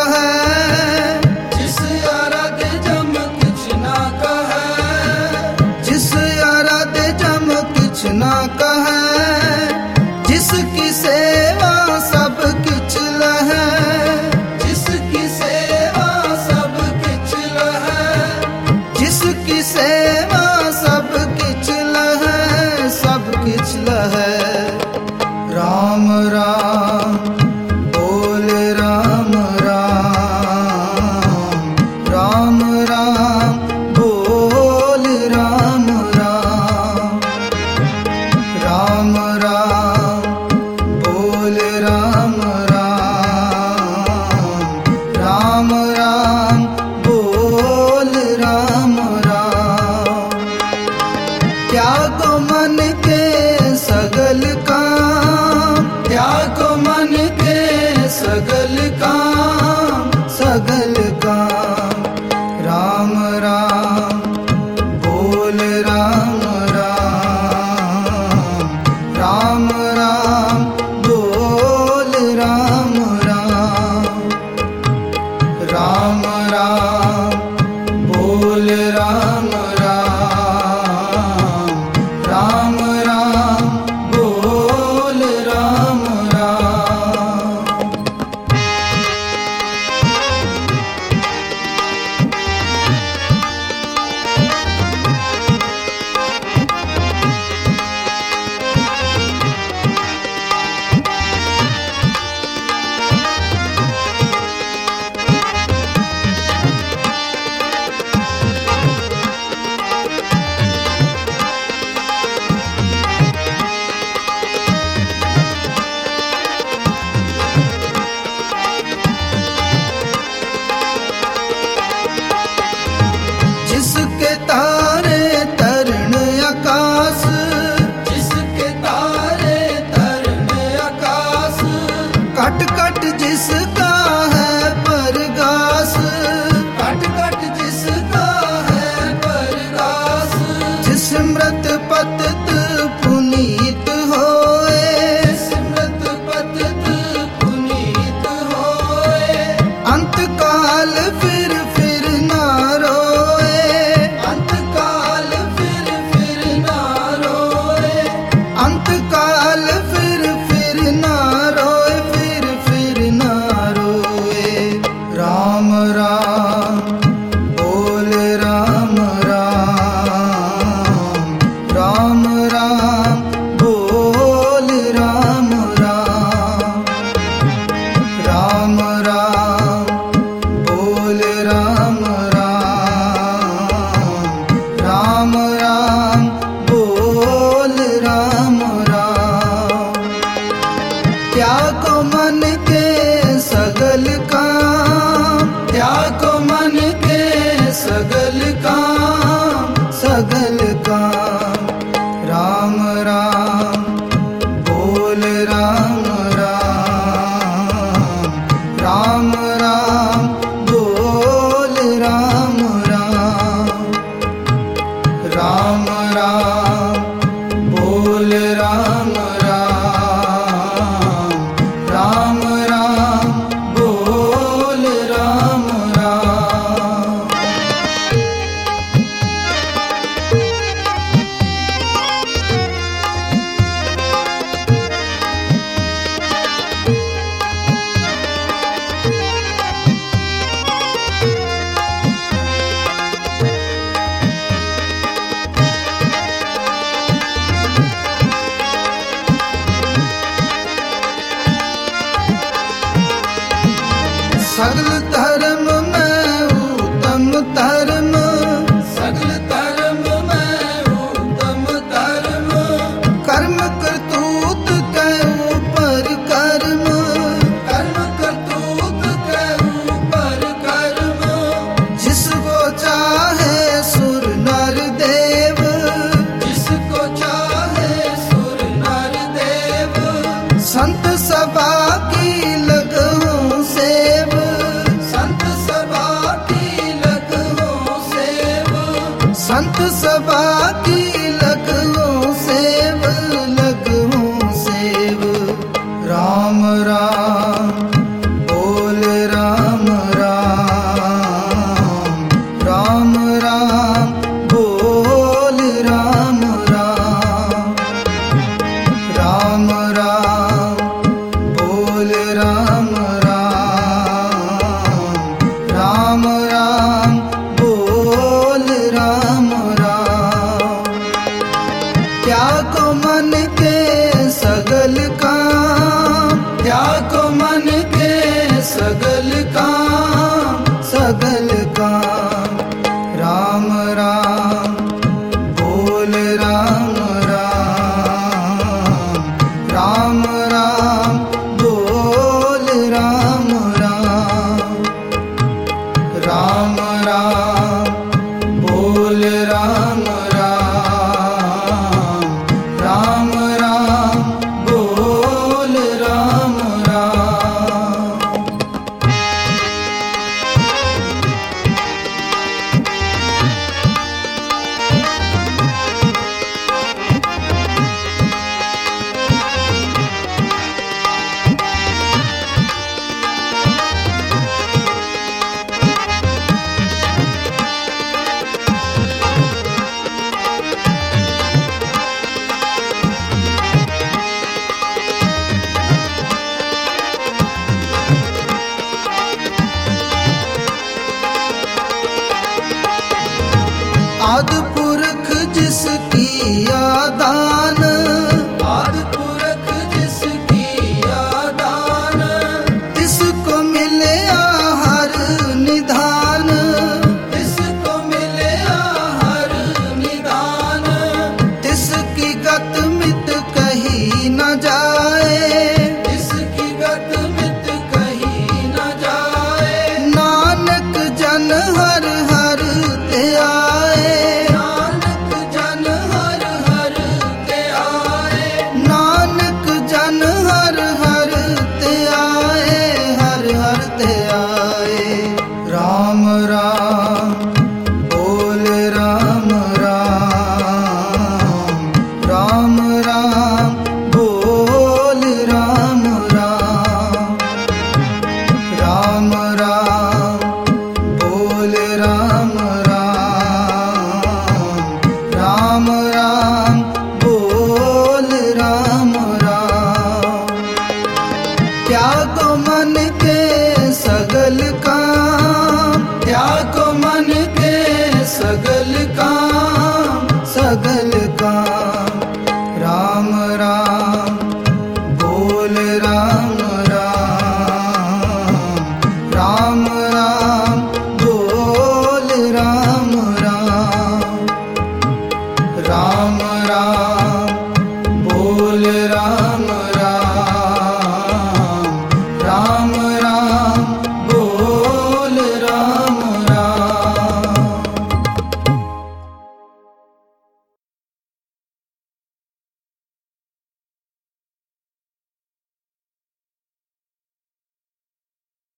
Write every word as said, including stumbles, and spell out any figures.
कहे, जिस आराधे जम किछ ना कहे, जिस आराधे जम किछ ना कहे, जिसकी सेवा सब किछ लहे, जिसकी सेवा सब किछ लहे, जिसकी सेवा सब किछ लहे, सब किछ लहे। राम राम बोल राम राम, राम राम बोल राम राम, राम राम बोल राम राम, राम राम बोल राम राम। त्यागो मन के सगल काम, त्यागो मन के सगल काम, सगल काम। राम राम बोल राम राम, राम राम बोल राम राम, राम राम बोल राम राम, राम राम बोल राम राम। जिसके तारे तरण आकाश, जिसके तारे तरण आकाश, कट कट जिसका है परगास, कट कट जिसका है परगास, जिस मृत पतित पुनीत होए, सिमरत पतित पुनीत होए, अंत काल फिर फिर ना रोए, अंत काल फिर फिर ना रोए, अंत काल फिर फिर ना रोए, फिर फिर ना रोए। राम राम बोल राम राम, राम राम बोल राम राम, राम राम बोल राम राम, राम राम बोल राम राम। त्यागो मन के सगल काम, त्यागो मन के सगल काम, सगल काम। राम राम बोल राम राम, राम राम बोल राम राम, राम राम बोल राम राम, राम राम बोल राम राम। सगल धर्म में उत्तम धर्म, सगल धर्म में उत्तम धर्म, कर्म करतूत के ऊपर कर्म, कर्म करतूत के ऊपर कर्म, जिसको चाहे सुर नर देव, जिसको चाहे सुर नर देव, संत सभा की लगहूं सेव, संत सभा की लगहूं सेव, संत सभा की लगहूं सेव, लगहूं सेव। राम राम बोल राम आदि पुरख जिसकी आदान, आदि पुरख जिसकी आदान, तिसको मिले हर निधान, तिसको मिले हर निदान, तिसकी गत मित कही न जाए, इसकी गत मित कही न जाए। नानक जन हर हर ते आए, नानक जन हर हर ते आए, नानक जन हर हर ते आए, हर हर ते आए। राम राम